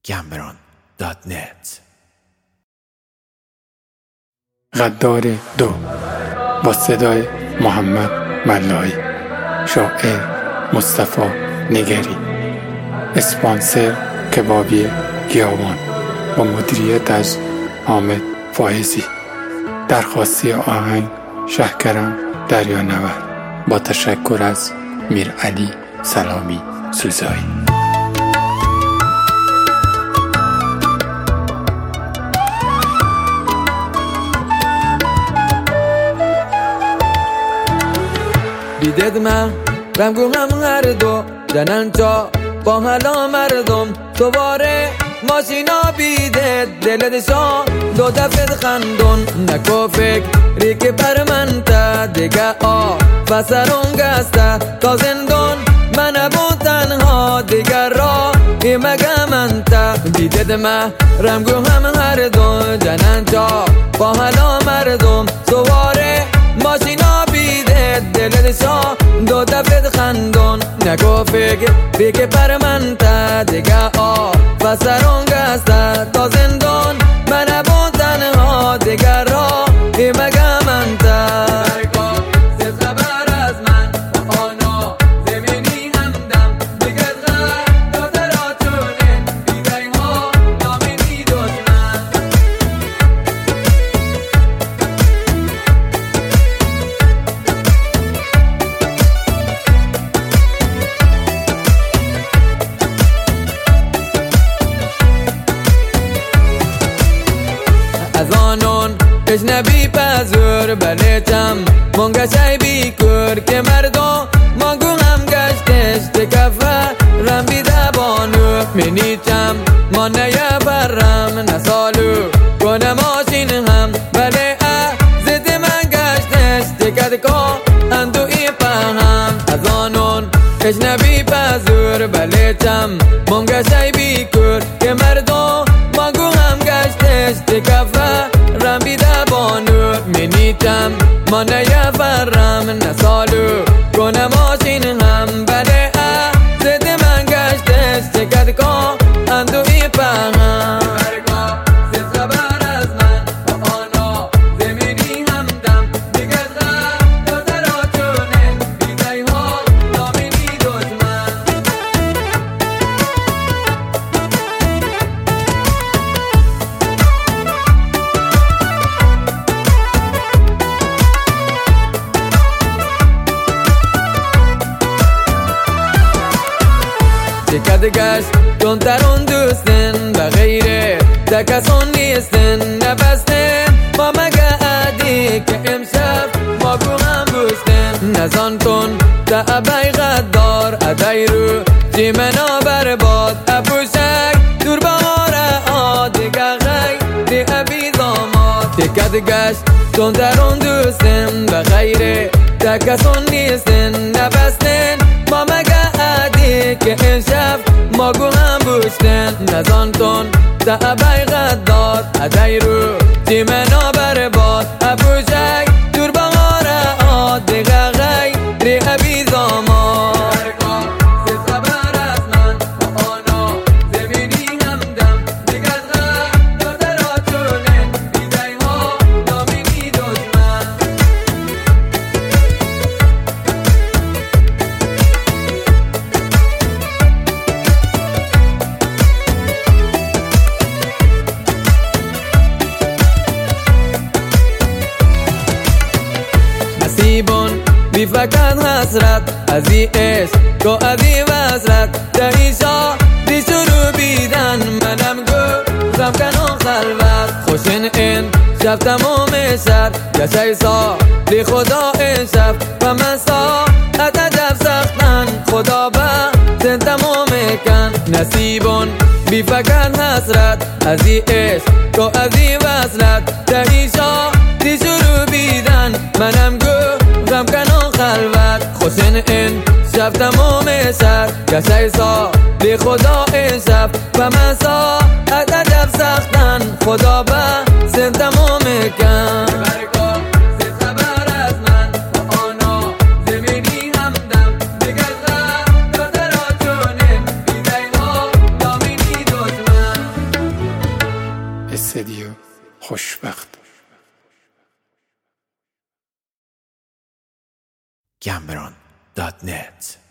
gambron.net. غدار 2 با صدای محمد ملایی، شاعر مصطفی نگری، اسپانسر کبابی گیاوان با مدیریت از حامد فائزی. درخواستی آهنگ شهکرم دریانورد با تشکر از میرعلی سلامی سوزایی. دیدت من رمگو هم هر دو جنن تا با حالا مردم سواره ماشینا بیده دلت شا دو دفت خندون نکو فکری که پر من تا دیگه فسرون گسته تا زندون من بود تنها دیگر را مگه من تا دیدت من رمگو هم هر دو جنن تا با حالا مردم سواره ماشینا بیده دلت شا دو دفت خندون نکو فکری که پر من تا دیگه فسرون گسته تا زندون من بود تنها دیگر را مگه من تا اجنبی پذور بلیتم منگه شای بیکر که مردم منگو هم گشتش تکفه رم بیده بانو منیچم من نیا برم نسالو کنه ماشین هم بله زد من گشتش تکد که اندو ای پهم از آنون اجنبی پذور بلیتم منگه شای بیکر که مردم منگو هم گشتش تکفه رم بیده بانو منیتم من نیا فرم نسالو کنه ماشین هم بله زد من گشتش چکد کن اندو ای پهم چکد گشت چون ترون دوستن و غیره تکسون نیستن نبستن ما مگه عدی که امشب ما گو هم بوشتن نزان کن تا ابای غدار ادای رو جیمنا برباد ابوشک دور باره دیگه غیر ابی داماد چکد گشت چون ترون دوستن و غیره تکسون نیستن نبستن ما مگه عدی که امشب ما گو هم بوشتن نزان کن تا ابای غدار ادای رو جیمنا برباد ابوشک دور بغاره دیگه غیر ابی داماد بی فقط حسرت از ای عشق تو از ای وزرت دهیشا بی شروع بیدن منم گو زمکنون خلوت خوشن این شب تمام شب گشای سا بی خدا این شب و من سا اتجب سختن خدا با زن تمام کن نصیبون بی فقط حسرت از ای عشق تو از ای وزرت دهیشا بی شروع بیدن منم گو غم کنون خلوت خوشن این شب تمام شب گشای سا بی خدا این شب و من سا اتجب سختن خدا با زن تمام کن وایسدی و خوشبخت. Gambron.net